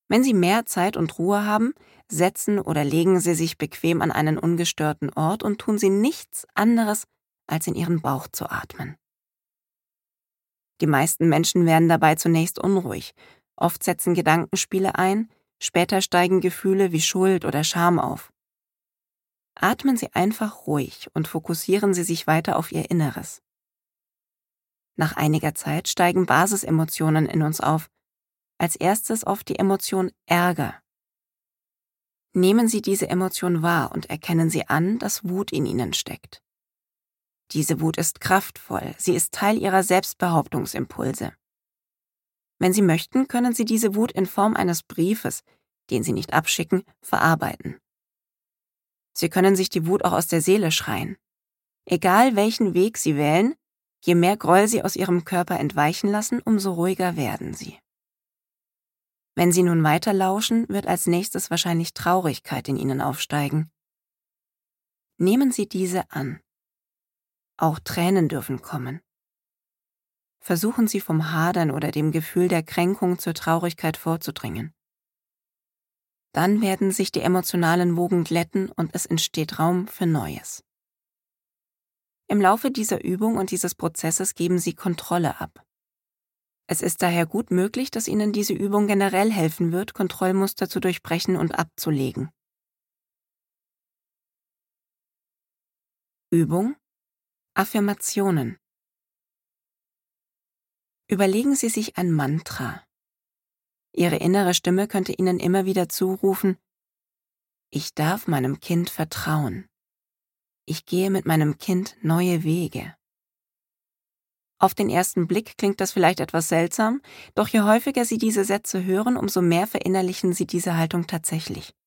Wenn Sie mehr Zeit und Ruhe haben, setzen oder legen Sie sich bequem an einen ungestörten Ort und tun Sie nichts anderes, als in Ihren Bauch zu atmen. Die meisten Menschen werden dabei zunächst unruhig. Oft setzen Gedankenspiele ein, später steigen Gefühle wie Schuld oder Scham auf. Atmen Sie einfach ruhig und fokussieren Sie sich weiter auf Ihr Inneres. Nach einiger Zeit steigen Basisemotionen in uns auf. Als erstes oft die Emotion Ärger. Nehmen Sie diese Emotion wahr und erkennen Sie an, dass Wut in Ihnen steckt. Diese Wut ist kraftvoll, sie ist Teil Ihrer Selbstbehauptungsimpulse. Wenn Sie möchten, können Sie diese Wut in Form eines Briefes, den Sie nicht abschicken, verarbeiten. Sie können sich die Wut auch aus der Seele schreien. Egal welchen Weg Sie wählen, je mehr Groll Sie aus Ihrem Körper entweichen lassen, umso ruhiger werden Sie. Wenn Sie nun weiter lauschen, wird als nächstes wahrscheinlich Traurigkeit in Ihnen aufsteigen. Nehmen Sie diese an. Auch Tränen dürfen kommen. Versuchen Sie vom Hadern oder dem Gefühl der Kränkung zur Traurigkeit vorzudringen. Dann werden sich die emotionalen Wogen glätten und es entsteht Raum für Neues. Im Laufe dieser Übung und dieses Prozesses geben Sie Kontrolle ab. Es ist daher gut möglich, dass Ihnen diese Übung generell helfen wird, Kontrollmuster zu durchbrechen und abzulegen. Übung: Affirmationen. Überlegen Sie sich ein Mantra. Ihre innere Stimme könnte Ihnen immer wieder zurufen: Ich darf meinem Kind vertrauen. Ich gehe mit meinem Kind neue Wege. Auf den ersten Blick klingt das vielleicht etwas seltsam, doch je häufiger Sie diese Sätze hören, umso mehr verinnerlichen Sie diese Haltung tatsächlich.